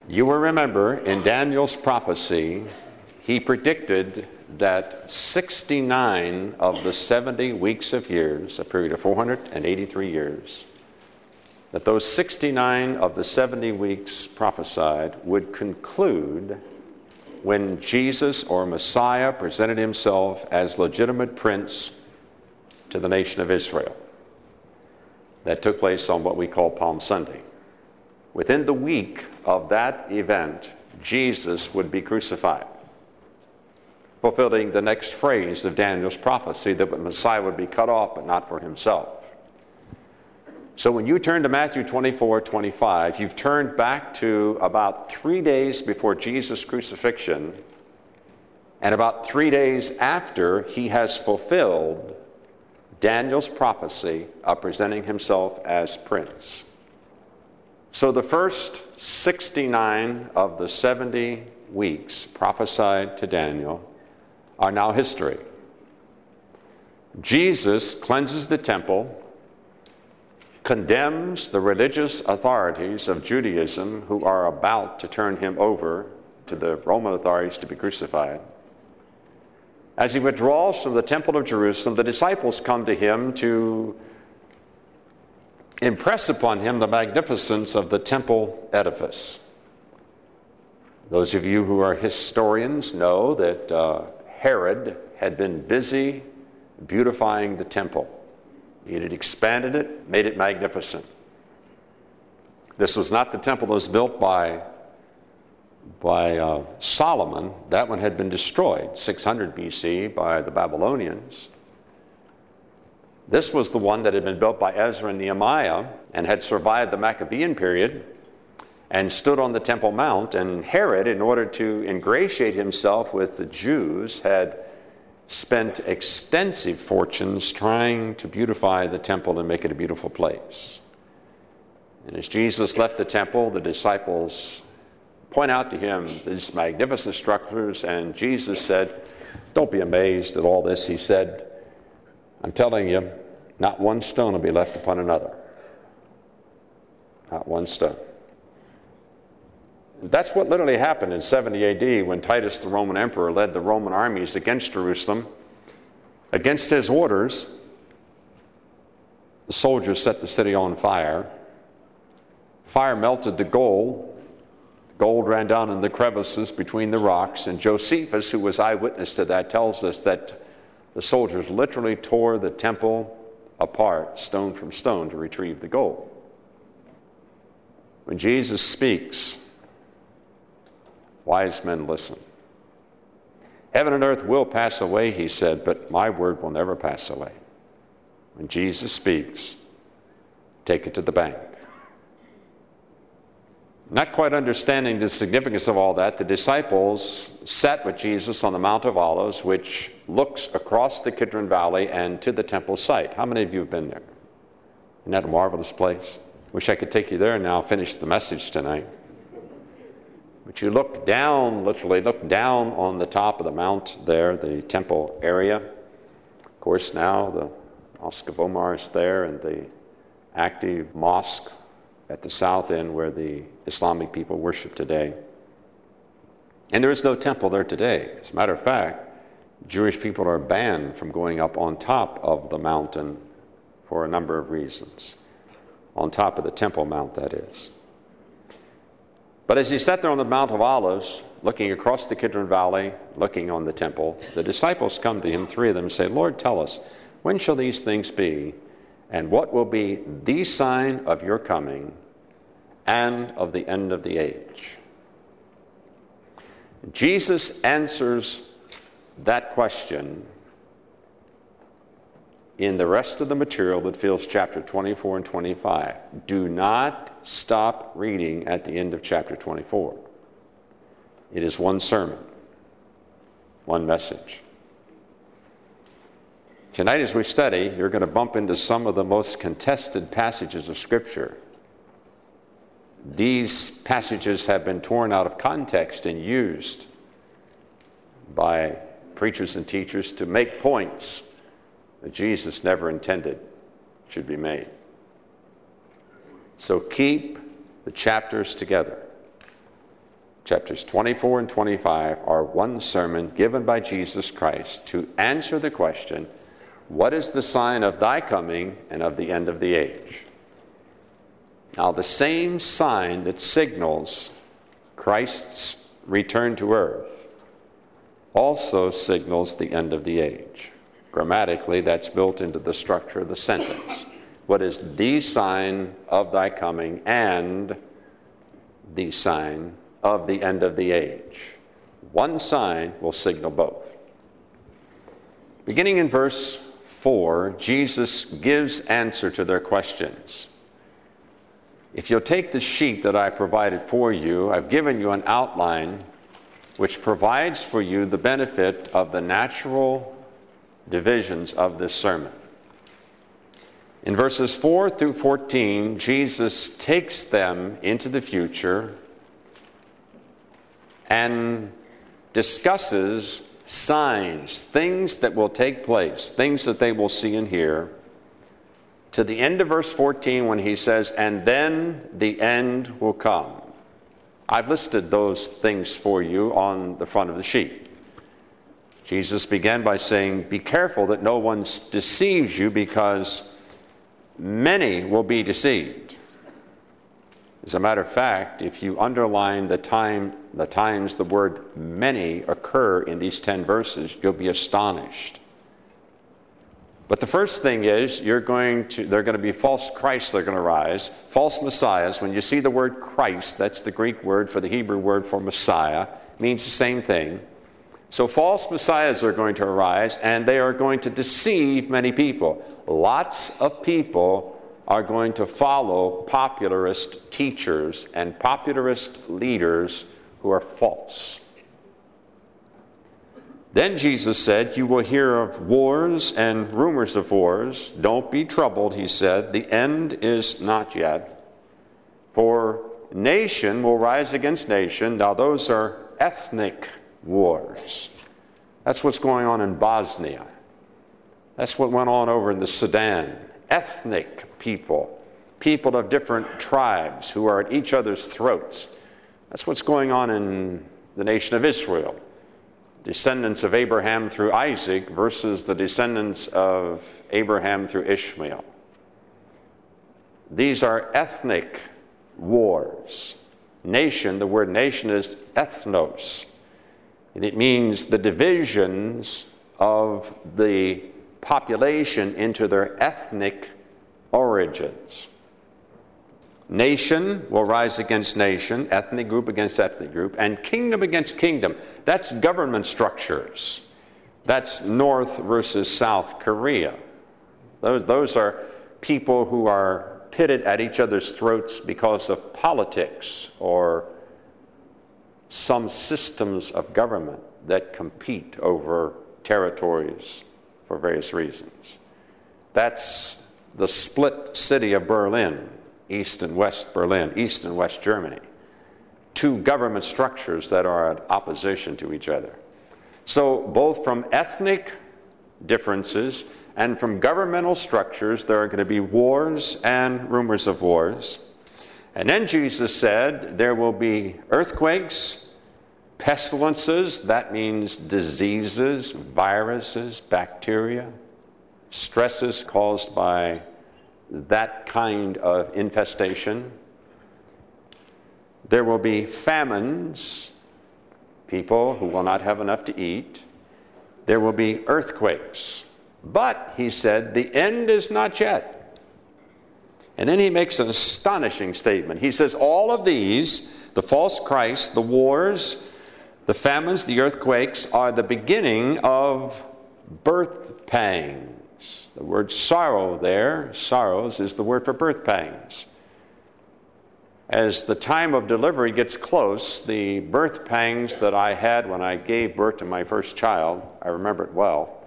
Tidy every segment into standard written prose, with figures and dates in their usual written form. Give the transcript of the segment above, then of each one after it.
You will remember in Daniel's prophecy, he predicted that 69 of the 70 weeks of years, a period of 483 years, that those 69 of the 70 weeks prophesied would conclude when Jesus or Messiah presented himself as legitimate prince to the nation of Israel. That took place on what we call Palm Sunday. Within the week of that event, Jesus would be crucified, fulfilling the next phrase of Daniel's prophecy that the Messiah would be cut off, but not for himself. So when you turn to Matthew 24:25, you've turned back to about 3 days before Jesus' crucifixion and about 3 days after he has fulfilled Daniel's prophecy of presenting himself as prince. So the first 69 of the 70 weeks prophesied to Daniel are now history. Jesus cleanses the temple, condemns the religious authorities of Judaism who are about to turn him over to the Roman authorities to be crucified. As he withdraws from the temple of Jerusalem, the disciples come to him to impress upon him the magnificence of the temple edifice. Those of you who are historians know that Herod had been busy beautifying the temple. He had expanded it, made it magnificent. This was not the temple that was built by Solomon. That one had been destroyed 600 BC by the Babylonians. This was the one that had been built by Ezra and Nehemiah and had survived the Maccabean period and stood on the Temple Mount. And Herod, in order to ingratiate himself with the Jews, had spent extensive fortunes trying to beautify the temple and make it a beautiful place. And as Jesus left the temple, the disciples point out to him these magnificent structures, and Jesus said, "Don't be amazed at all this," he said. "I'm telling you, not one stone will be left upon another." Not one stone. That's what literally happened in 70 AD when Titus, the Roman emperor, led the Roman armies against Jerusalem. Against his orders, the soldiers set the city on fire. Fire melted the gold. Gold ran down in the crevices between the rocks. And Josephus, who was eyewitness to that, tells us that the soldiers literally tore the temple apart, stone from stone, to retrieve the gold. When Jesus speaks, wise men listen. Heaven and earth will pass away, he said, but my word will never pass away. When Jesus speaks, take it to the bank. Not quite understanding the significance of all that, the disciples sat with Jesus on the Mount of Olives, which looks across the Kidron Valley and to the temple site. How many of you have been there? Isn't that a marvelous place? Wish I could take you there and now finish the message tonight. But you look down, literally look down on the top of the mount there, the temple area. Of course, now the Mosque of Omar is there, and the active mosque at the south end where the Islamic people worship today. And there is no temple there today. As a matter of fact, Jewish people are banned from going up on top of the mountain for a number of reasons. On top of the Temple Mount, that is. But as he sat there on the Mount of Olives, looking across the Kidron Valley, looking on the temple, the disciples come to him, 3 of them, and say, "Lord, tell us, when shall these things be? And what will be the sign of your coming and of the end of the age?" Jesus answers that question in the rest of the material that fills chapter 24 and 25. Do not stop reading at the end of chapter 24. It is one sermon, one message. Tonight as we study, you're going to bump into some of the most contested passages of Scripture. These passages have been torn out of context and used by preachers and teachers to make points that Jesus never intended should be made. So keep the chapters together. Chapters 24 and 25 are one sermon given by Jesus Christ to answer the question, what is the sign of thy coming and of the end of the age? Now, the same sign that signals Christ's return to earth also signals the end of the age. Grammatically, that's built into the structure of the sentence. What is the sign of thy coming and the sign of the end of the age? One sign will signal both. Beginning in verse 4, Jesus gives answer to their questions. If you'll take the sheet that I provided for you, I've given you an outline which provides for you the benefit of the natural divisions of this sermon. In verses 4 through 14, Jesus takes them into the future and discusses signs, things that will take place, things that they will see and hear, to the end of verse 14 when he says, and then the end will come. I've listed those things for you on the front of the sheet. Jesus began by saying, be careful that no one deceives you, because many will be deceived. As a matter of fact, if you underline the times the word many occur in these 10 verses, you'll be astonished. But the first thing is, there are going to be false Christs that are going to rise, false messiahs. When you see the word Christ, that's the Greek word for the Hebrew word for Messiah, means the same thing. So false messiahs are going to arise, and they are going to deceive many people. Lots of people are going to follow popularist teachers and popularist leaders who are false. Then Jesus said, you will hear of wars and rumors of wars. Don't be troubled, he said. The end is not yet. For nation will rise against nation. Now those are ethnic wars. That's what's going on in Bosnia. That's what went on over in the Sudan. Ethnic people, people of different tribes who are at each other's throats. That's what's going on in the nation of Israel. Descendants of Abraham through Isaac versus the descendants of Abraham through Ishmael. These are ethnic wars. Nation, the word nation is ethnos. And it means the divisions of the population into their ethnic origins. Nation will rise against nation, ethnic group against ethnic group, and kingdom against kingdom. That's government structures. That's North versus South Korea. Those are people who are pitted at each other's throats because of politics or some systems of government that compete over territories for various reasons. That's the split city of Berlin, East and West Berlin, East and West Germany. Two government structures that are at opposition to each other. So both from ethnic differences and from governmental structures, there are going to be wars and rumors of wars. And then Jesus said there will be earthquakes, pestilences, that means diseases, viruses, bacteria, stresses caused by that kind of infestation. There will be famines, people who will not have enough to eat. There will be earthquakes. But, he said, the end is not yet. And then he makes an astonishing statement. He says, all of these, the false Christ, the wars, the famines, the earthquakes, are the beginning of birth pangs. The word sorrow there, sorrows, is the word for birth pangs. As the time of delivery gets close, the birth pangs that I had when I gave birth to my first child, I remember it well,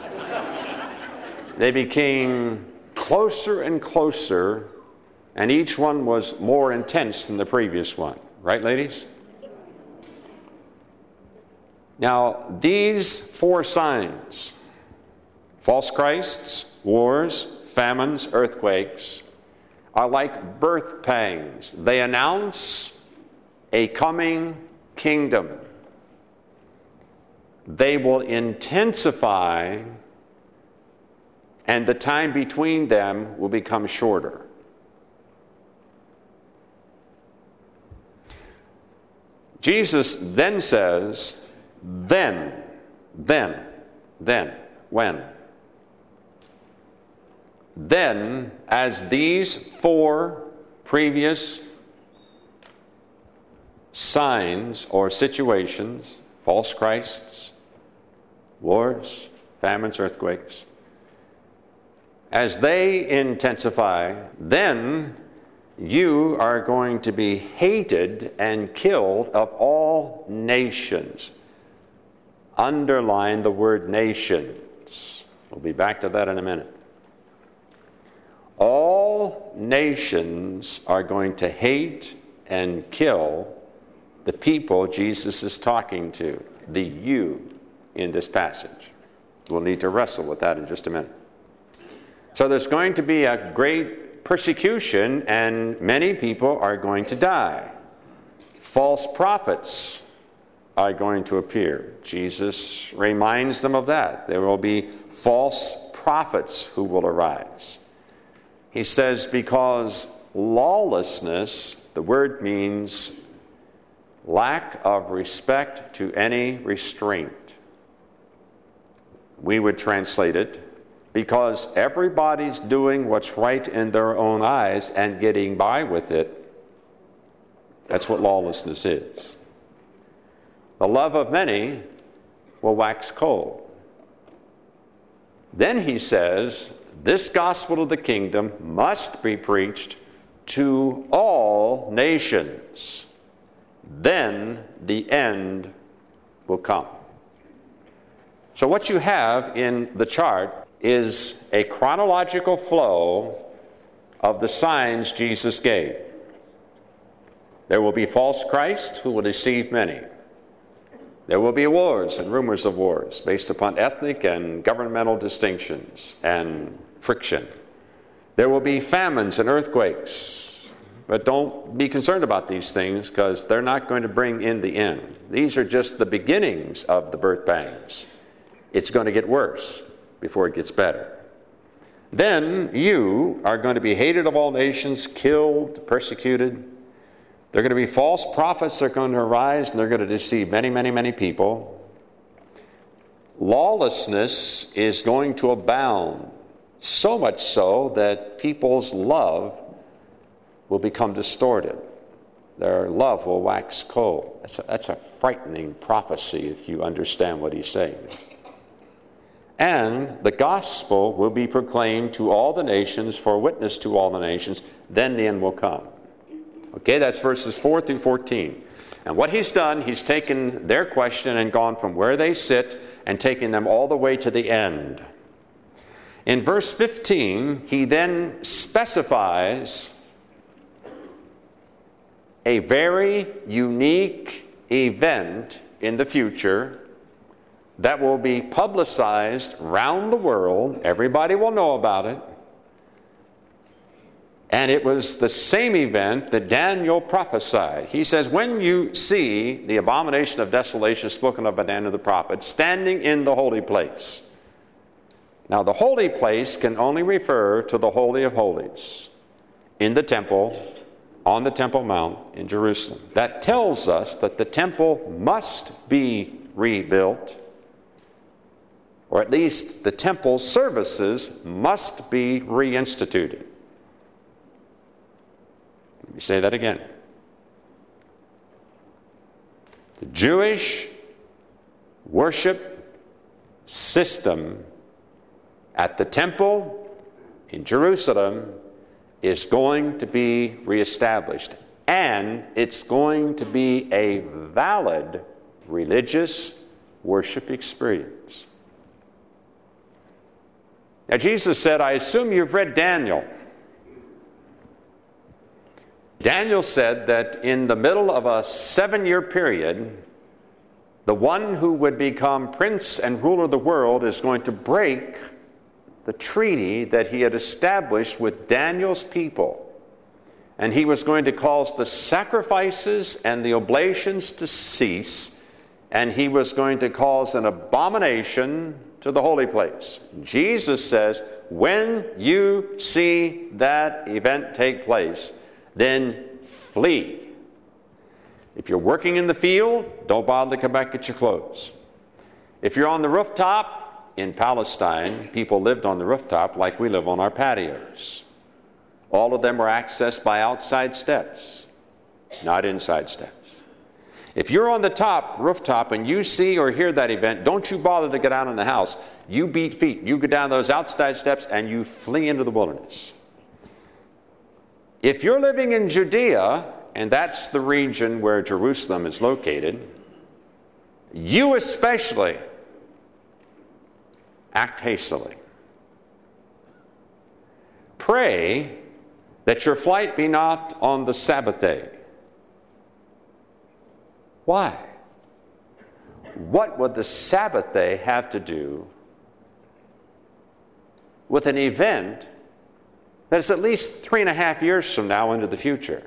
they became closer and closer, and each one was more intense than the previous one. Right, ladies? Now, these four signs, false Christs, wars, famines, earthquakes, are like birth pangs. They announce a coming kingdom. They will intensify, and the time between them will become shorter. Jesus then says, then, when? Then, as these four previous signs or situations, false Christs, wars, famines, earthquakes, as they intensify, then you are going to be hated and killed of all nations. Underline the word nations. We'll be back to that in a minute. All nations are going to hate and kill the people Jesus is talking to, the you in this passage. We'll need to wrestle with that in just a minute. So there's going to be a great persecution, and many people are going to die. False prophets are going to appear. Jesus reminds them of that. There will be false prophets who will arise. He says, because lawlessness, the word means lack of respect to any restraint. We would translate it, because everybody's doing what's right in their own eyes and getting by with it. That's what lawlessness is. The love of many will wax cold. Then he says, this gospel of the kingdom must be preached to all nations. Then the end will come. So what you have in the chart is a chronological flow of the signs Jesus gave. There will be false Christs who will deceive many. There will be wars and rumors of wars based upon ethnic and governmental distinctions and friction. There will be famines and earthquakes. But don't be concerned about these things, because they're not going to bring in the end. These are just the beginnings of the birth pangs. It's going to get worse before it gets better. Then you are going to be hated of all nations, killed, persecuted. There are going to be false prophets that are going to arise, and they're going to deceive many, many, many people. Lawlessness is going to abound, so much so that people's love will become distorted. Their love will wax cold. That's a frightening prophecy if you understand what he's saying. And the gospel will be proclaimed to all the nations for a witness to all the nations. Then the end will come. Okay, that's verses 4 through 14. And what he's done, he's taken their question and gone from where they sit and taken them all the way to the end. In verse 15, he then specifies a very unique event in the future that will be publicized around the world. Everybody will know about it. And it was the same event that Daniel prophesied. He says, when you see the abomination of desolation spoken of by Daniel the prophet standing in the holy place. Now, the holy place can only refer to the Holy of Holies in the temple, on the Temple Mount in Jerusalem. That tells us that the temple must be rebuilt, or at least the temple services must be reinstituted. Let me say that again. The Jewish worship system at the temple in Jerusalem is going to be reestablished, and it's going to be a valid religious worship experience. Now, Jesus said, I assume you've read Daniel. Daniel said that in the middle of a 7-year period, the one who would become prince and ruler of the world is going to break the treaty that he had established with Daniel's people. and he was going to cause the sacrifices and the oblations to cease, and he was going to cause an abomination to the holy place. Jesus says, when you see that event take place, then flee. If you're working in the field, don't bother to come back and get your clothes. If you're on the rooftop, in Palestine, people lived on the rooftop like we live on our patios. All of them were accessed by outside steps, not inside steps. If you're on the rooftop, and you see or hear that event, don't you bother to get out in the house. You beat feet. You go down those outside steps and you flee into the wilderness. If you're living in Judea, and that's the region where Jerusalem is located, you especially act hastily. Pray that your flight be not on the Sabbath day. Why? What would the Sabbath day have to do with an event that is at least 3.5 years from now into the future?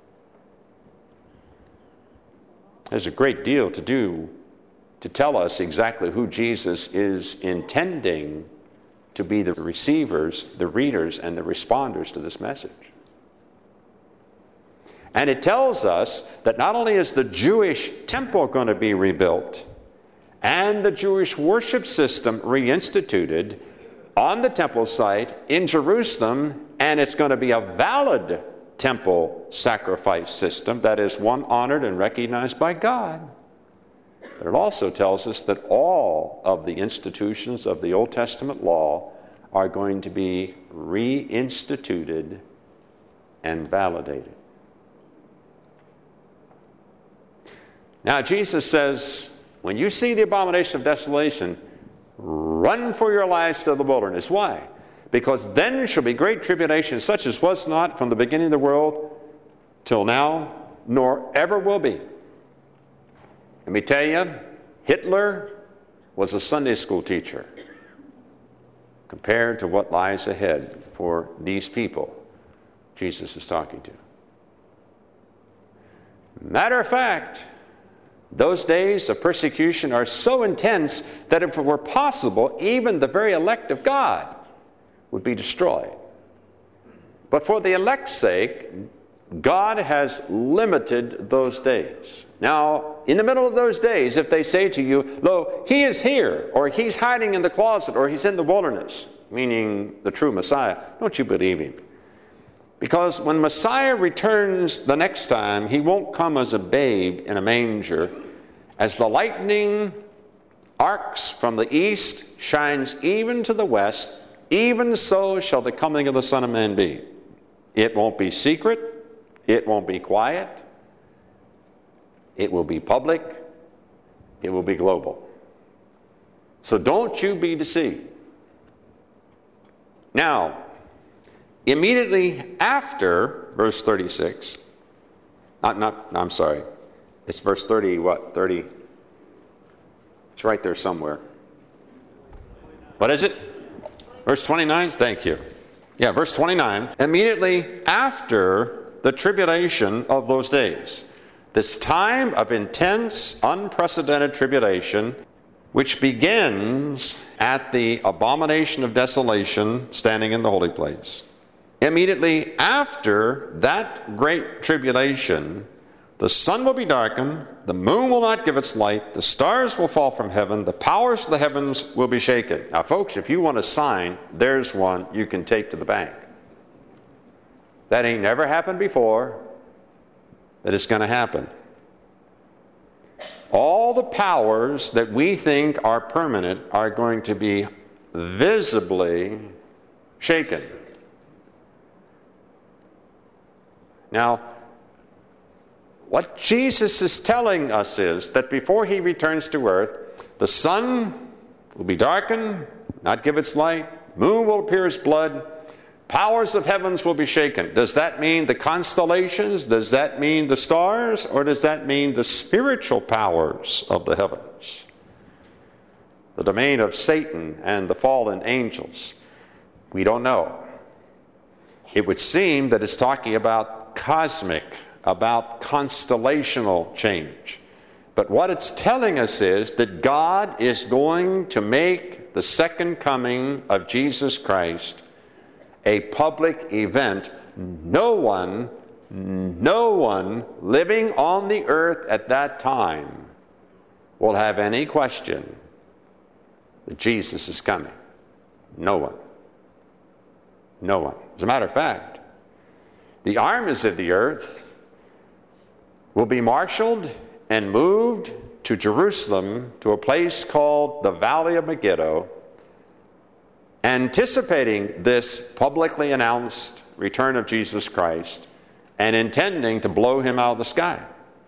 There's a great deal to do to tell us exactly who Jesus is intending to be the receivers, the readers, and the responders to this message. And it tells us that not only is the Jewish temple going to be rebuilt and the Jewish worship system reinstituted on the temple site in Jerusalem, and it's going to be a valid temple sacrifice system, that is, one honored and recognized by God. But it also tells us that all of the institutions of the Old Testament law are going to be reinstituted and validated. Now, Jesus says, when you see the abomination of desolation, run for your lives to the wilderness. Why? Because then shall be great tribulation, such as was not from the beginning of the world till now, nor ever will be. Let me tell you, Hitler was a Sunday school teacher compared to what lies ahead for these people Jesus is talking to. Matter of fact, those days of persecution are so intense that if it were possible, even the very elect of God would be destroyed. But for the elect's sake, God has limited those days. Now, in the middle of those days, if they say to you, lo, he is here, or he's hiding in the closet, or he's in the wilderness, meaning the true Messiah, don't you believe him. Because when Messiah returns the next time, he won't come as a babe in a manger. As the lightning arcs from the east, shines even to the west, even so shall the coming of the Son of Man be. It won't be secret. It won't be quiet. It will be public. It will be global. So don't you be deceived. Now, immediately after verse 36, I'm sorry, it's verse 30, what, 30? It's right there somewhere. What is it? Verse 29? Thank you. Yeah, verse 29. Immediately after the tribulation of those days, this time of intense, unprecedented tribulation, which begins at the abomination of desolation standing in the holy place. Immediately after that great tribulation, the sun will be darkened, the moon will not give its light, the stars will fall from heaven, the powers of the heavens will be shaken. Now, folks, if you want a sign, there's one you can take to the bank. That ain't never happened before, but it's going to happen. All the powers that we think are permanent are going to be visibly shaken. Now, what Jesus is telling us is that before he returns to earth, the sun will be darkened, not give its light, moon will appear as blood, powers of heavens will be shaken. Does that mean the constellations? Does that mean the stars? Or does that mean the spiritual powers of the heavens? The domain of Satan and the fallen angels? We don't know. It would seem that it's talking about cosmic, about constellational change. But what it's telling us is that God is going to make the second coming of Jesus Christ a public event. No one living on the earth at that time will have any question that Jesus is coming. No one. No one. As a matter of fact, the armies of the earth will be marshaled and moved to Jerusalem, to a place called the Valley of Megiddo, anticipating this publicly announced return of Jesus Christ and intending to blow him out of the sky.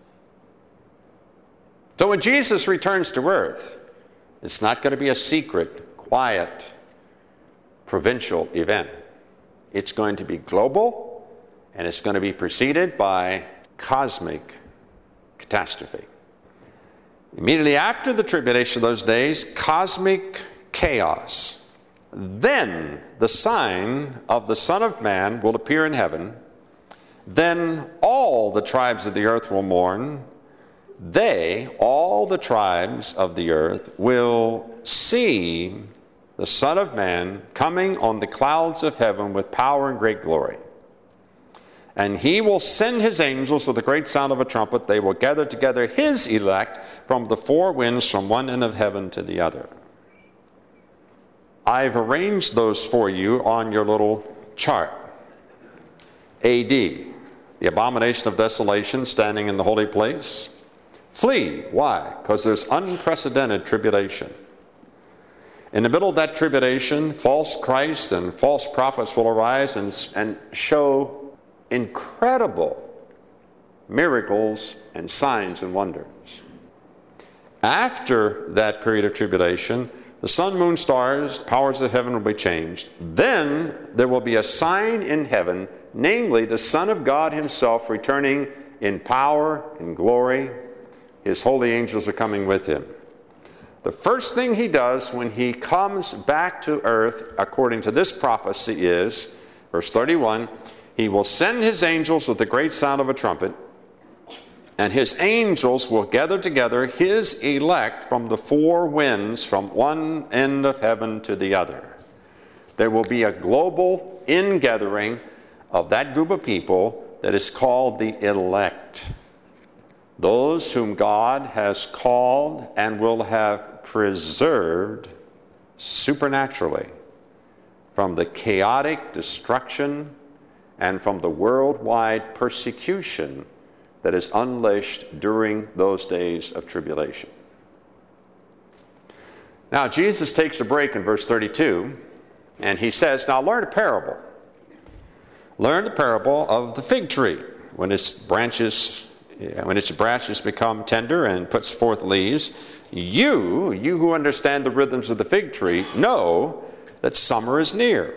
So when Jesus returns to earth, it's not going to be a secret, quiet, provincial event. It's going to be global, and it's going to be preceded by cosmic catastrophe. Immediately after the tribulation of those days, cosmic chaos. Then the sign of the Son of Man will appear in heaven. Then all the tribes of the earth will mourn. They, all the tribes of the earth, will see the Son of Man coming on the clouds of heaven with power and great glory. And he will send his angels with a great sound of a trumpet. They will gather together his elect from the four winds, from one end of heaven to the other. I've arranged those for you on your little chart. AD, the abomination of desolation standing in the holy place. Flee. Why? Because there's unprecedented tribulation. In the middle of that tribulation, false Christ and false prophets will arise and show incredible miracles and signs and wonders. After that period of tribulation, the sun, moon, stars, powers of heaven will be changed. Then there will be a sign in heaven, namely the Son of God himself returning in power and glory. His holy angels are coming with him. The first thing he does when he comes back to earth, according to this prophecy, is, verse 31, he will send his angels with the great sound of a trumpet, and his angels will gather together his elect from the four winds, from one end of heaven to the other. There will be a global ingathering of that group of people that is called the elect. Those whom God has called and will have preserved supernaturally from the chaotic destruction and from the worldwide persecution that is unleashed during those days of tribulation. Now, Jesus takes a break in verse 32, and he says, now learn a parable. Learn the parable of the fig tree. When its branches become tender and puts forth leaves, you who understand the rhythms of the fig tree, know that summer is near.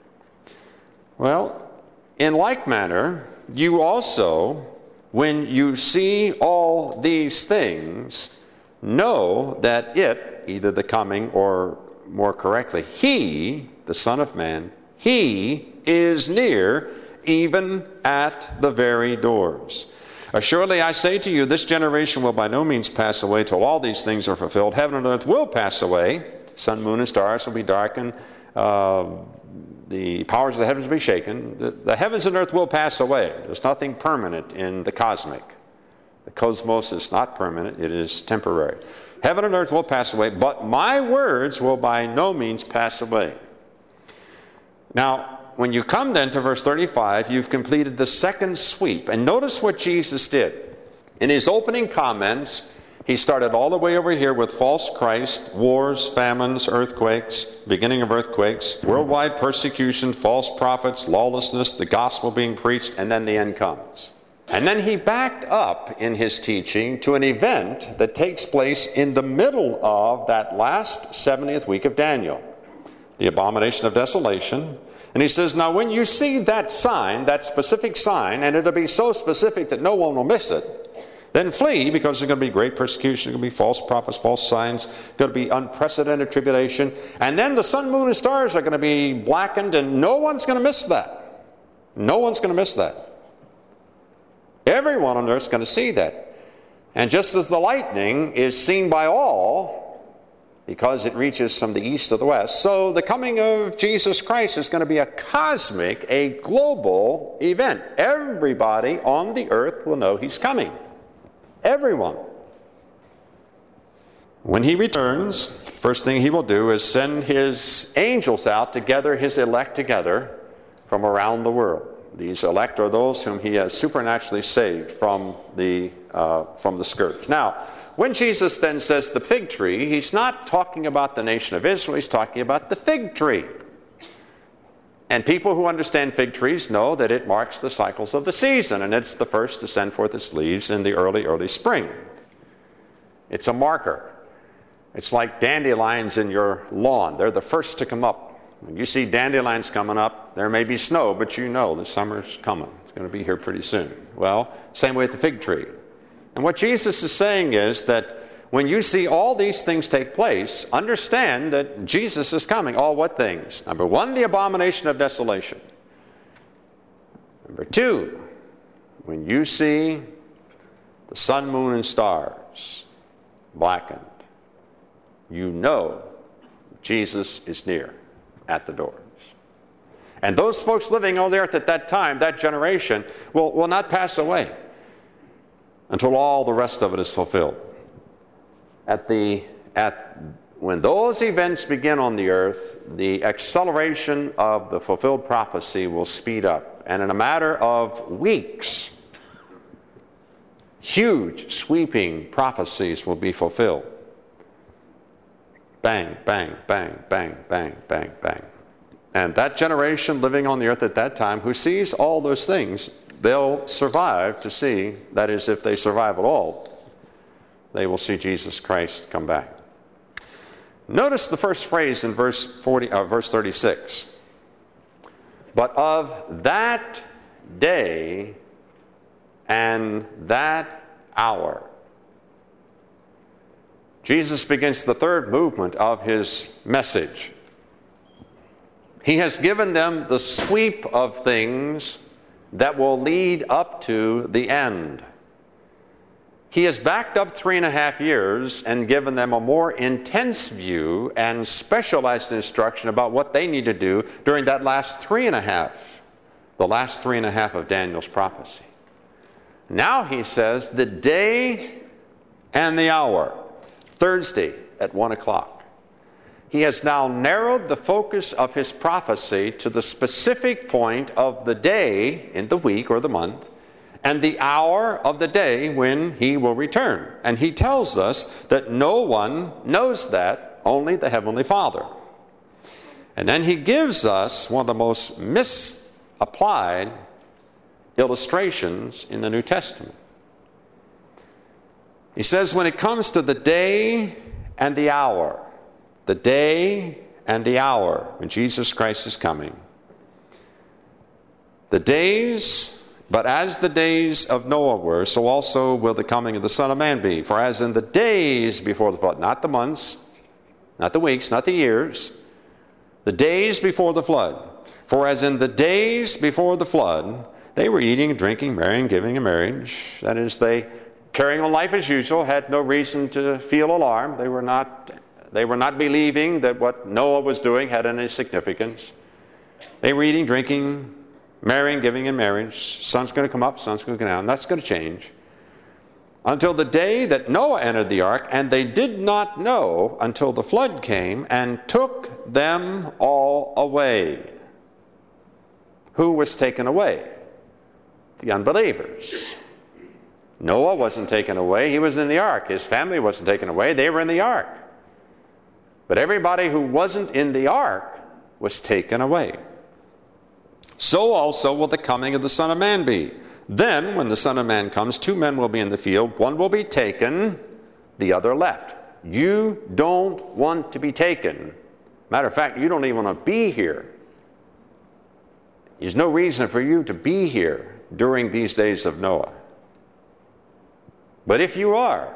Well, in like manner, you also, when you see all these things, know that it, either the coming or more correctly, he, the Son of Man, he is near, even at the very doors. Assuredly, I say to you, this generation will by no means pass away till all these things are fulfilled. Heaven and earth will pass away. Sun, moon, and stars will be darkened. The powers of the heavens will be shaken. The heavens and earth will pass away. There's nothing permanent in the cosmic. The cosmos is not permanent. It is temporary. Heaven and earth will pass away, but my words will by no means pass away. Now, when you come then to verse 35, you've completed the second sweep. And notice what Jesus did. In his opening comments, he started all the way over here with false Christ, wars, famines, earthquakes, beginning of earthquakes, worldwide persecution, false prophets, lawlessness, the gospel being preached, and then the end comes. And then he backed up in his teaching to an event that takes place in the middle of that last 70th week of Daniel, the abomination of desolation. And he says, now when you see that sign, that specific sign, and it'll be so specific that no one will miss it, then flee, because there's going to be great persecution, there's going to be false prophets, false signs, going to be unprecedented tribulation, and then the sun, moon, and stars are going to be blackened, and no one's going to miss that. No one's going to miss that. Everyone on earth is going to see that. And just as the lightning is seen by all, because it reaches from the east to the west, so the coming of Jesus Christ is going to be a cosmic, a global event. Everybody on the earth will know he's coming. Everyone. When he returns, first thing he will do is send his angels out to gather his elect together from around the world. These elect are those whom he has supernaturally saved from the scourge. Now, when Jesus then says the fig tree, he's not talking about the nation of Israel, he's talking about the fig tree. And people who understand fig trees know that it marks the cycles of the season, and it's the first to send forth its leaves in the early spring. It's a marker. It's like dandelions in your lawn. They're the first to come up. When you see dandelions coming up, there may be snow, but you know the summer's coming. It's going to be here pretty soon. Well, same way with the fig tree. And what Jesus is saying is that when you see all these things take place, understand that Jesus is coming. All what things? Number one, the abomination of desolation. Number two, when you see the sun, moon, and stars blackened, you know Jesus is near at the doors. And those folks living on the earth at that time, that generation, will not pass away until all the rest of it is fulfilled. When those events begin on the earth, the acceleration of the fulfilled prophecy will speed up. And in a matter of weeks, huge, sweeping prophecies will be fulfilled. Bang, bang, bang, bang, bang, bang, bang. And that generation living on the earth at that time who sees all those things, they'll survive to see, that is, if they survive at all, they will see Jesus Christ come back. Notice the first phrase in verse 36. But of that day and that hour. Jesus begins the third movement of his message. He has given them the sweep of things that will lead up to the end. He has backed up 3.5 years and given them a more intense view and specialized instruction about what they need to do during that last 3.5, the last 3.5 of Daniel's prophecy. Now he says the day and the hour, Thursday at 1 o'clock. He has now narrowed the focus of his prophecy to the specific point of the day in the week or the month and the hour of the day when he will return. And he tells us that no one knows that, only the Heavenly Father. And then he gives us one of the most misapplied illustrations in the New Testament. He says when it comes to the day and the hour, the day and the hour when Jesus Christ is coming. The days, but as the days of Noah were, so also will the coming of the Son of Man be. For as in the days before the flood, not the months, not the weeks, not the years, the days before the flood. For as in the days before the flood, they were eating, drinking, marrying, giving in marriage. That is, they carrying on life as usual, had no reason to feel alarm. They were not believing that what Noah was doing had any significance. They were eating, drinking, marrying, giving in marriage. Sun's going to come up, sun's going to go down. That's going to change. Until the day that Noah entered the ark, and they did not know until the flood came and took them all away. Who was taken away? The unbelievers. Noah wasn't taken away. He was in the ark. His family wasn't taken away. They were in the ark. But everybody who wasn't in the ark was taken away. So also will the coming of the Son of Man be. Then, when the Son of Man comes, 2 men will be in the field. One will be taken, the other left. You don't want to be taken. Matter of fact, you don't even want to be here. There's no reason for you to be here during these days of Noah. But if you are,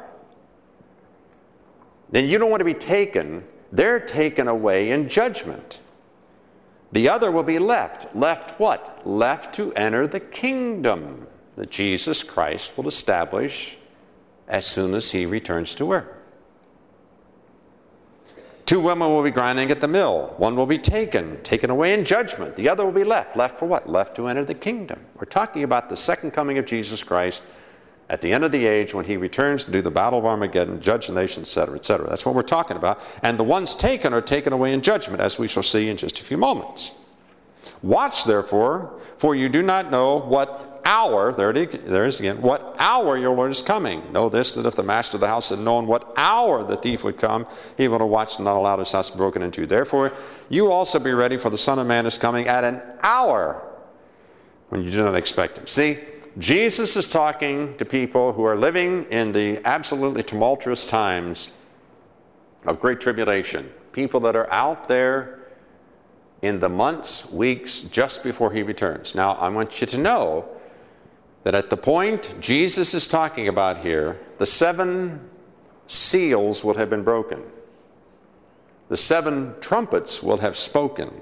then you don't want to be taken. They're taken away in judgment. The other will be left. Left what? Left to enter the kingdom. that Jesus Christ will establish as soon as he returns to earth. 2 women will be grinding at the mill. One will be taken away in judgment. The other will be left. Left for what? Left to enter the kingdom. We're talking about the second coming of Jesus Christ at the end of the age when he returns to do the battle of Armageddon, judge the nations, etc., etc. That's what we're talking about. And the ones taken are taken away in judgment, as we shall see in just a few moments. Watch, therefore, for you do not know what hour, there it is again, what hour your Lord is coming. Know this, that if the master of the house had known what hour the thief would come, he would have watched and not allowed his house broken into. Therefore, you also be ready, for the Son of Man is coming at an hour when you do not expect him. See, Jesus is talking to people who are living in the absolutely tumultuous times of great tribulation. People that are out there in the months, weeks, just before he returns. Now, I want you to know that at the point Jesus is talking about here, the 7 seals will have been broken. The 7 trumpets will have spoken.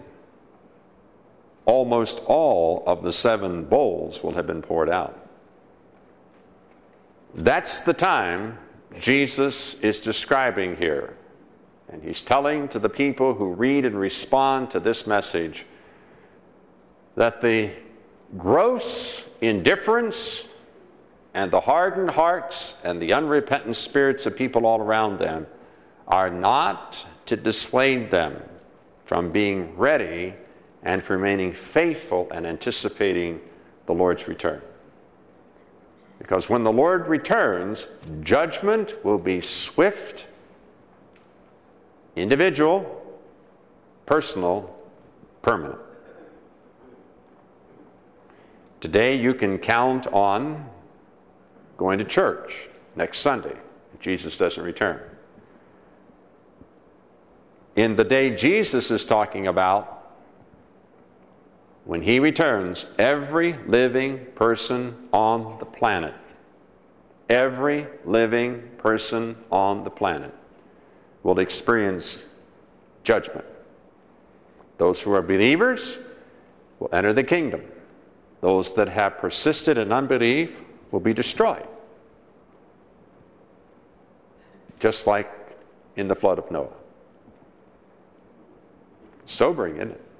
Almost all of the 7 bowls will have been poured out. That's the time Jesus is describing here. And he's telling to the people who read and respond to this message that the gross indifference and the hardened hearts and the unrepentant spirits of people all around them are not to dissuade them from being ready and from remaining faithful and anticipating the Lord's return. Because when the Lord returns, judgment will be swift, individual, personal, permanent. Today you can count on going to church next Sunday if Jesus doesn't return. In the day Jesus is talking about, when he returns, every living person on the planet, every living person on the planet will experience judgment. Those who are believers will enter the kingdom. Those that have persisted in unbelief will be destroyed. Just like in the flood of Noah. Sobering, isn't it?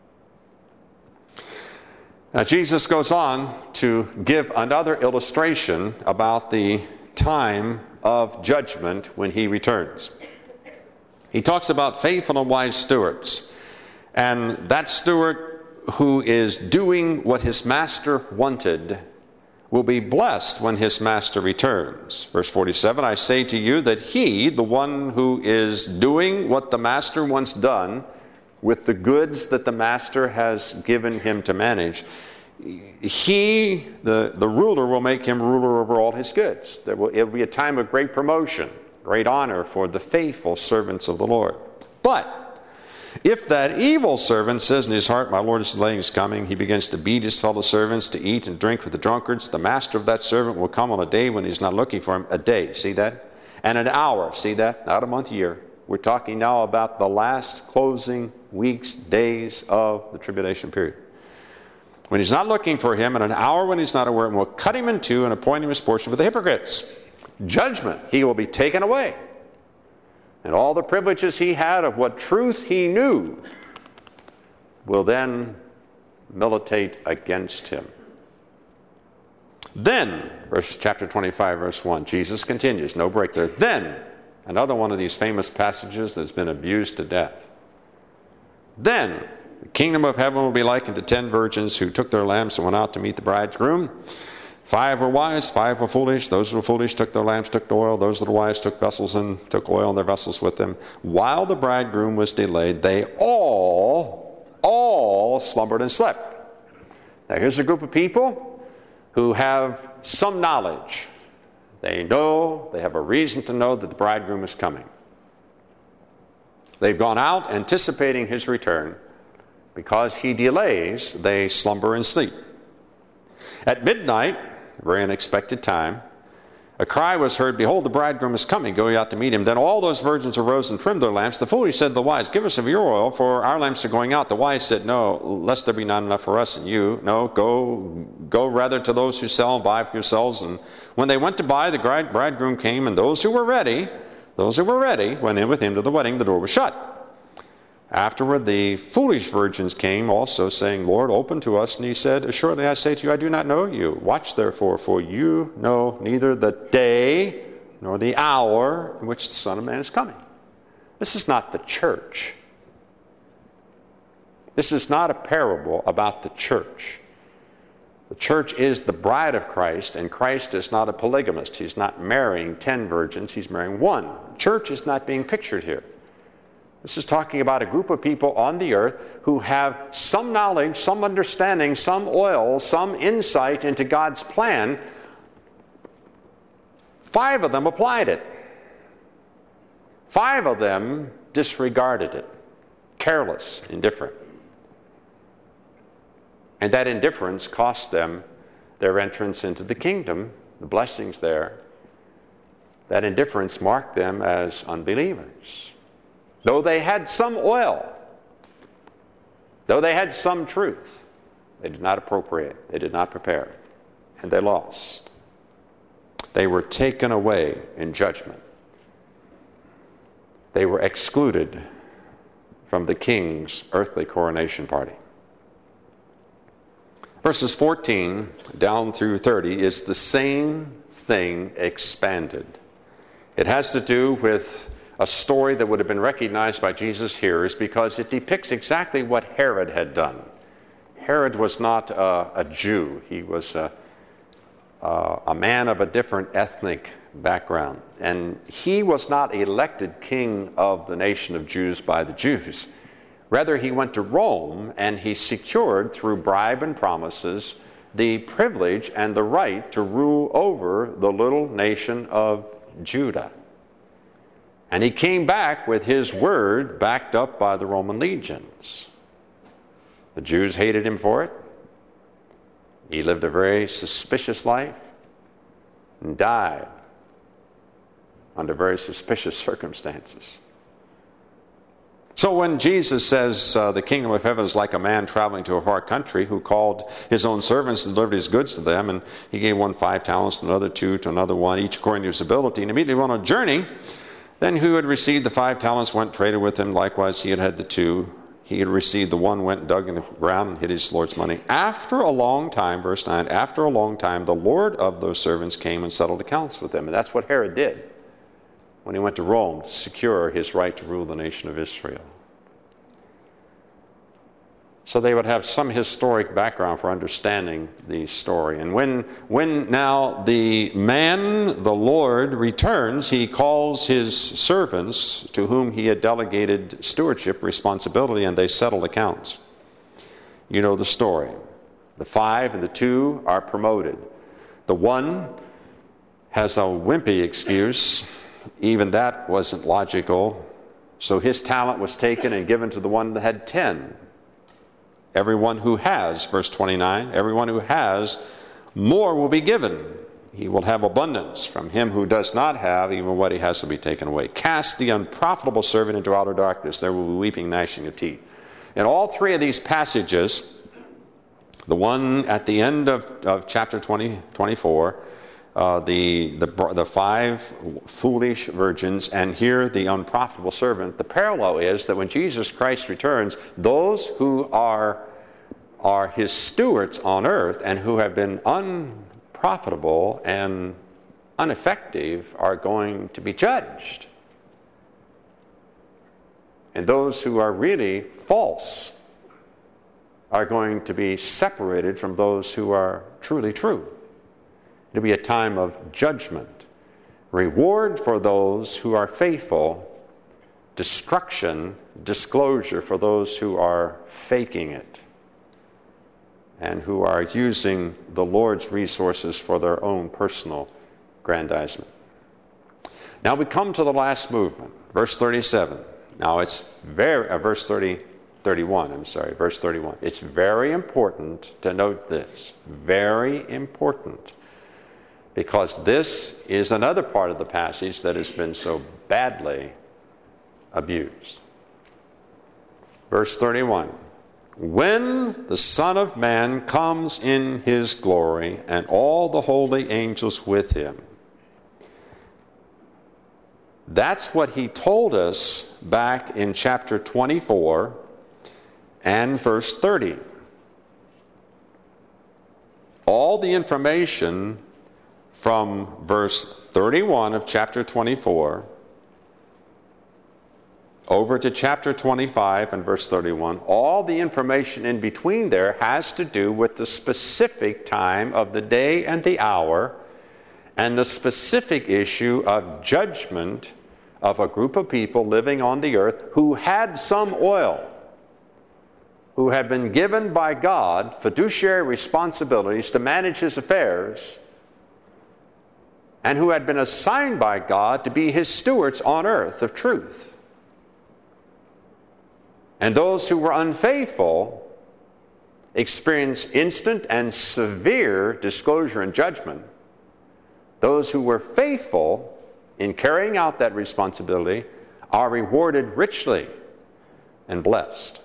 Now, Jesus goes on to give another illustration about the time of judgment when he returns. He talks about faithful and wise stewards. And that steward who is doing what his master wanted will be blessed when his master returns. Verse 47, I say to you that he, the one who is doing what the master wants done, with the goods that the master has given him to manage, he, the ruler, will make him ruler over all his goods. It will be a time of great promotion, great honor for the faithful servants of the Lord. But if that evil servant says in his heart, my Lord is delaying his coming, he begins to beat his fellow servants, to eat and drink with the drunkards, the master of that servant will come on a day when he's not looking for him. A day, see that? And an hour, see that? Not a month, year. We're talking now about the last closing weeks, days of the tribulation period. When he's not looking for him, and an hour when he's not aware, and will cut him in two and appoint him his portion with the hypocrites. Judgment, he will be taken away. And all the privileges he had of what truth he knew will then militate against him. Then, chapter 25, verse 1, Jesus continues, no break there. Then, another one of these famous passages that's been abused to death. Then, the kingdom of heaven will be likened to 10 virgins who took their lamps and went out to meet the bridegroom. 5 were wise, 5 were foolish. Those who were foolish took their lamps, took the oil. Those that were wise took vessels and took oil in their vessels with them. While the bridegroom was delayed, they all slumbered and slept. Now here's a group of people who have some knowledge. They know, they have a reason to know that the bridegroom is coming. They've gone out anticipating his return. Because he delays, they slumber and sleep. At midnight, a very unexpected time, a cry was heard, "Behold, the bridegroom is coming, go ye out to meet him." Then all those virgins arose and trimmed their lamps. The foolish said to the wise, "Give us of your oil, for our lamps are going out." The wise said, "No, lest there be not enough for us and you. No, go rather to those who sell and buy for yourselves." And when they went to buy, the bridegroom came, and those who were ready went in with him to the wedding. The door was shut. Afterward the foolish virgins came also, saying, "Lord, open to us." And he said, "Assuredly I say to you, I do not know you. Watch therefore, for you know neither the day nor the hour in which the Son of Man is coming." This is not the church. This is not a parable about the church. The church is the bride of Christ, and Christ is not a polygamist. He's not marrying 10 virgins, he's marrying one. Church is not being pictured here. This is talking about a group of people on the earth who have some knowledge, some understanding, some oil, some insight into God's plan. 5 of them applied it. 5 of them disregarded it. Careless, indifferent. And that indifference cost them their entrance into the kingdom, the blessings there. That indifference marked them as unbelievers. Though they had some oil, though they had some truth, they did not appropriate, they did not prepare, and they lost. They were taken away in judgment. They were excluded from the king's earthly coronation party. Verses 14 down through 30 is the same thing expanded. It has to do with a story that would have been recognized by Jesus' hearers because it depicts exactly what Herod had done. Herod was not a Jew. He was a man of a different ethnic background. And he was not elected king of the nation of Jews by the Jews. Rather, he went to Rome and he secured, through bribe and promises, the privilege and the right to rule over the little nation of Judah. And he came back with his word backed up by the Roman legions. The Jews hated him for it. He lived a very suspicious life and died under very suspicious circumstances. So when Jesus says the kingdom of heaven is like a man traveling to a far country who called his own servants and delivered his goods to them, and he gave one 5 talents, to another 2, to another 1, each according to his ability, and immediately went on a journey. Then who had received the 5 talents went traded with him. Likewise, he had the 2. He had received the 1, went and dug in the ground and hid his Lord's money. After a long time, verse 9, after a long time, the Lord of those servants came and settled accounts with them. And that's what Herod did when he went to Rome to secure his right to rule the nation of Israel. So they would have some historic background for understanding the story. And when now the man, the Lord, returns, he calls his servants to whom he had delegated stewardship responsibility, and they settle accounts. You know the story. The 5 and the 2 are promoted. The 1 has a wimpy excuse. Even that wasn't logical. So his talent was taken and given to the one that had 10. Everyone who has, verse 29, everyone who has, more will be given. He will have abundance. From him who does not have, even what he has will be taken away. Cast the unprofitable servant into outer darkness. There will be weeping, gnashing of teeth. In all 3 of these passages, the one at the end of chapter 24, the 5 foolish virgins, and here the unprofitable servant. The parallel is that when Jesus Christ returns, those who are his stewards on earth and who have been unprofitable and ineffective are going to be judged. And those who are really false are going to be separated from those who are truly true. It'll be a time of judgment. Reward for those who are faithful. Destruction, disclosure for those who are faking it and who are using the Lord's resources for their own personal grandizement. Now we come to the last movement, verse 37. Now it's verse 31. It's very important to note this. Very important. because this is another part of the passage that has been so badly abused. Verse 31, when the Son of Man comes in his glory and all the holy angels with him. That's what he told us back in chapter 24 and verse 30. All the information from verse 31 of chapter 24 over to chapter 25 and verse 31, all the information in between there has to do with the specific time of the day and the hour and the specific issue of judgment of a group of people living on the earth who had some oil, who had been given by God fiduciary responsibilities to manage his affairs, and who had been assigned by God to be his stewards on earth of truth. And those who were unfaithful experienced instant and severe disclosure and judgment. Those who were faithful in carrying out that responsibility are rewarded richly and blessed.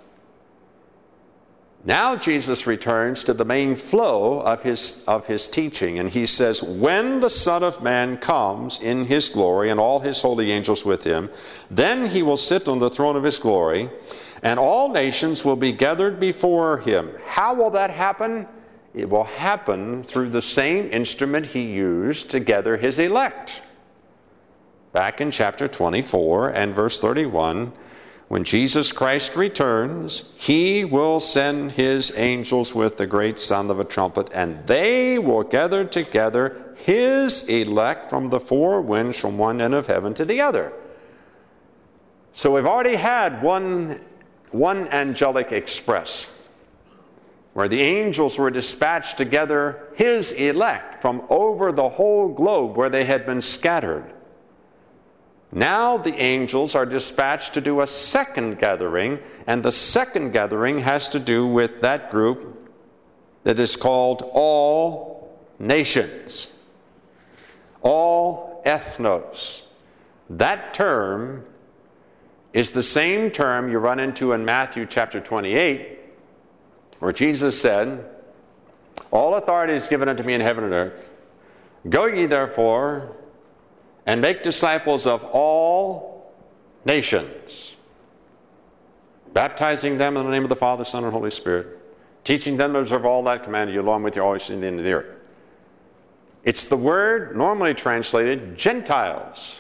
Now Jesus returns to the main flow of his teaching, and he says, when the Son of Man comes in his glory and all his holy angels with him, then he will sit on the throne of his glory, and all nations will be gathered before him. How will that happen? It will happen through the same instrument he used to gather his elect. Back in chapter 24 and verse 31, when Jesus Christ returns, he will send his angels with the great sound of a trumpet, and they will gather together his elect from the four winds, from one end of heaven to the other. So we've already had one angelic express, where the angels were dispatched to gather his elect from over the whole globe where they had been scattered. Now the angels are dispatched to do a second gathering, and the second gathering has to do with that group that is called all nations, all ethnos. That term is the same term you run into in Matthew chapter 28, where Jesus said, all authority is given unto me in heaven and earth. Go ye therefore and make disciples of all nations, baptizing them in the name of the Father, Son, and Holy Spirit, teaching them to observe all that I commanded you, along with you always to the end of the earth. It's the word normally translated Gentiles.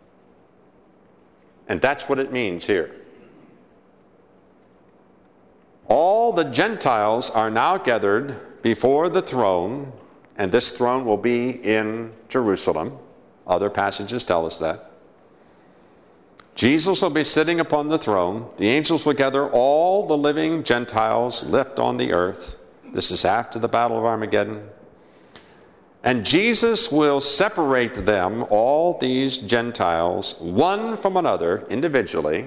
And that's what it means here. All the Gentiles are now gathered before the throne, and this throne will be in Jerusalem. Other passages tell us that. Jesus will be sitting upon the throne. The angels will gather all the living Gentiles left on the earth. This is after the Battle of Armageddon. And Jesus will separate them, all these Gentiles, one from another individually,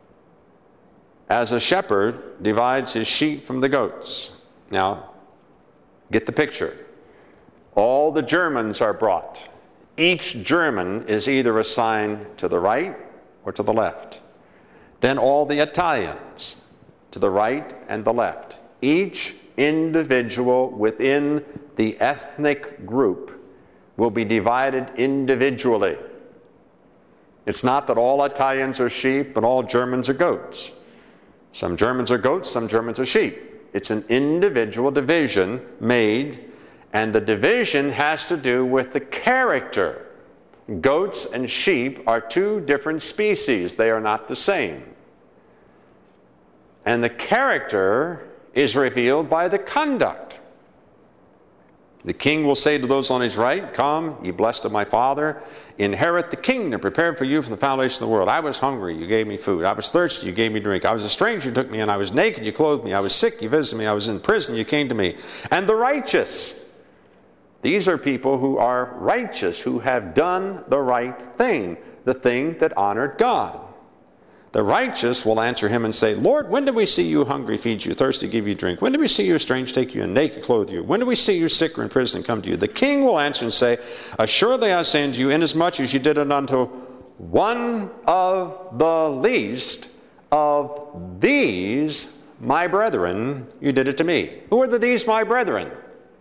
as a shepherd divides his sheep from the goats. Now, get the picture. All the Germans are brought. Each German is either assigned to the right or to the left. Then all the Italians to the right and the left. Each individual within the ethnic group will be divided individually. It's not that all Italians are sheep and all Germans are goats. Some Germans are goats, some Germans are sheep. It's an individual division made, and the division has to do with the character. Goats and sheep are two different species. They are not the same. And the character is revealed by the conduct. The king will say to those on his right, come, ye blessed of my Father, inherit the kingdom prepared for you from the foundation of the world. I was hungry, you gave me food. I was thirsty, you gave me drink. I was a stranger, you took me in. I was naked, you clothed me. I was sick, you visited me. I was in prison, you came to me. And the righteous, these are people who are righteous, who have done the right thing, the thing that honored God. The righteous will answer him and say, Lord, when did we see you hungry, feed you, thirsty, give you drink? When did we see you strange, take you in, naked, clothe you? When did we see you sick or in prison and come to you? The king will answer and say, assuredly I say unto you, inasmuch as you did it unto one of the least of these my brethren, you did it to me. Who are these my brethren?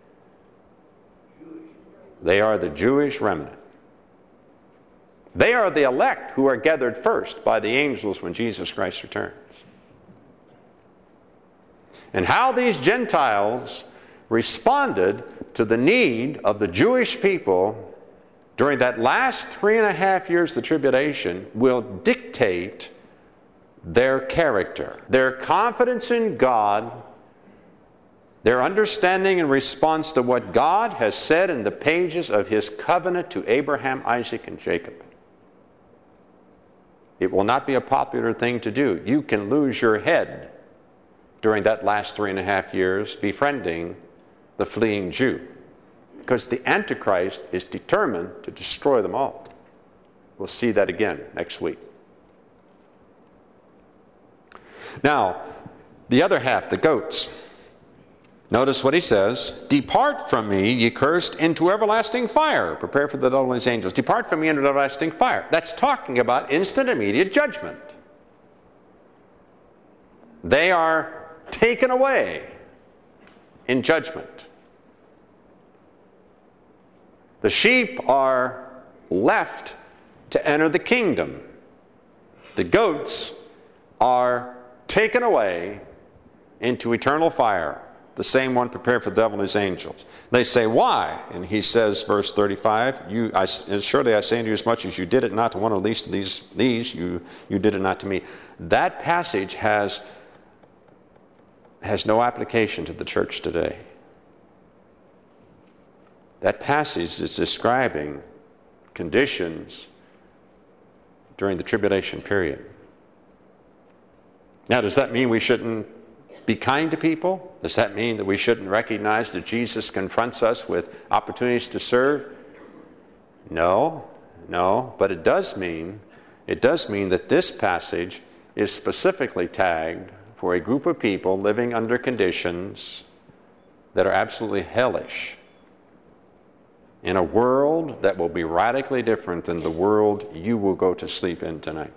They are the Jewish remnant. They are the elect who are gathered first by the angels when Jesus Christ returns. And how these Gentiles responded to the need of the Jewish people during that last 3.5 years of the tribulation will dictate their character, their confidence in God, their understanding and response to what God has said in the pages of His covenant to Abraham, Isaac, and Jacob. It will not be a popular thing to do. You can lose your head during that last 3.5 years befriending the fleeing Jew, because the Antichrist is determined to destroy them all. We'll see that again next week. Now, the other half, the goats. Notice what he says. Depart from me, ye cursed, into everlasting fire. Prepare for the devil and his angels. Depart from me into everlasting fire. That's talking about instant, immediate judgment. They are taken away in judgment. The sheep are left to enter the kingdom. The goats are taken away into eternal fire. The same one prepared for the devil and his angels. They say, why? And he says, verse 35, surely I say unto you, as much as you did it not to one of the least of these you did it not to me. That passage has no application to the church today. That passage is describing conditions during the tribulation period. Now, does that mean we shouldn't be kind to people? Does that mean that we shouldn't recognize that Jesus confronts us with opportunities to serve? No, but it does mean that this passage is specifically tagged for a group of people living under conditions that are absolutely hellish in a world that will be radically different than the world you will go to sleep in tonight.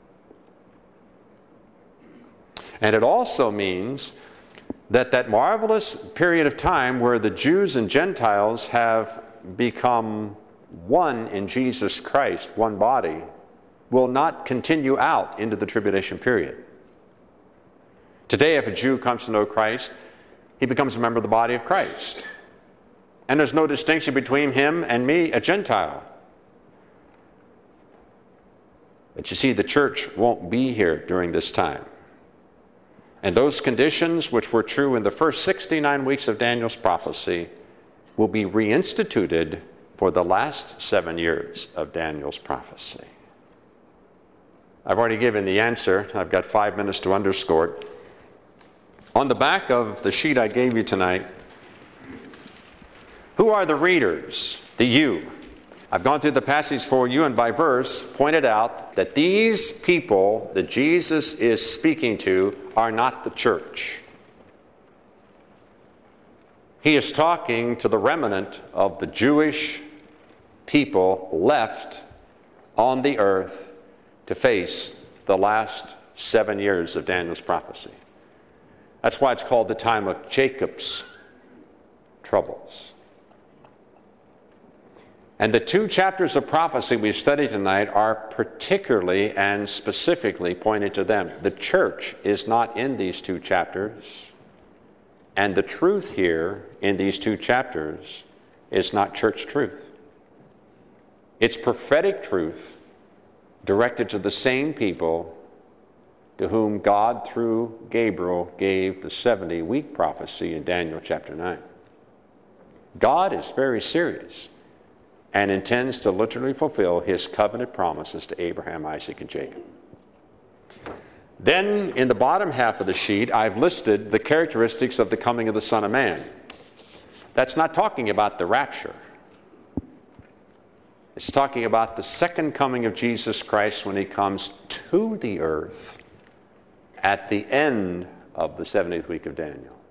And it also means that marvelous period of time where the Jews and Gentiles have become one in Jesus Christ, one body, will not continue out into the tribulation period. Today, if a Jew comes to know Christ, he becomes a member of the body of Christ. And there's no distinction between him and me, a Gentile. But you see, the church won't be here during this time. And those conditions which were true in the first 69 weeks of Daniel's prophecy will be reinstituted for the last 7 years of Daniel's prophecy. I've already given the answer. I've got 5 minutes to underscore it. On the back of the sheet I gave you tonight, who are the readers? The you. I've gone through the passage for you and by verse pointed out that these people that Jesus is speaking to are not the church. He is talking to the remnant of the Jewish people left on the earth to face the last 7 years of Daniel's prophecy. That's why it's called the time of Jacob's troubles. And the 2 chapters of prophecy we've studied tonight are particularly and specifically pointed to them. The church is not in these 2 chapters. And the truth here in these 2 chapters is not church truth. It's prophetic truth directed to the same people to whom God, through Gabriel, gave the 70-week prophecy in Daniel chapter 9. God is very serious and intends to literally fulfill His covenant promises to Abraham, Isaac, and Jacob. Then, in the bottom half of the sheet, I've listed the characteristics of the coming of the Son of Man. That's not talking about the rapture. It's talking about the second coming of Jesus Christ when he comes to the earth at the end of the 70th week of Daniel.